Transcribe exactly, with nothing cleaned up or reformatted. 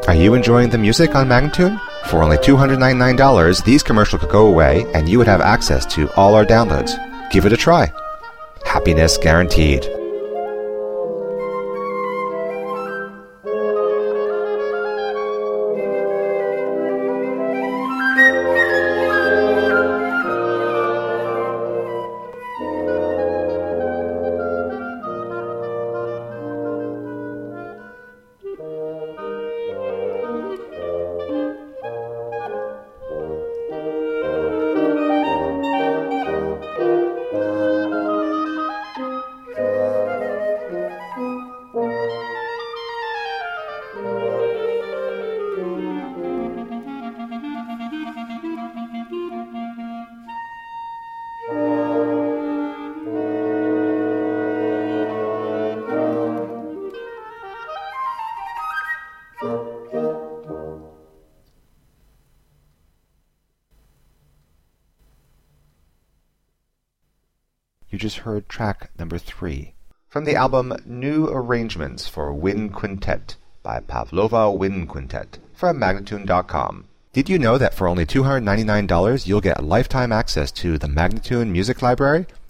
Are you enjoying the music on Magnatune? For only two hundred ninety-nine dollars, these commercials could go away and you would have access to all our downloads. Give it a try. Happiness guaranteed. You just heard track number three from the album New Arrangements for Wind Quintet by Pavlova Wind Quintet from Magnatune dot com. Did you know that for only two hundred ninety-nine dollars you'll get lifetime access to the Magnatune Music Library?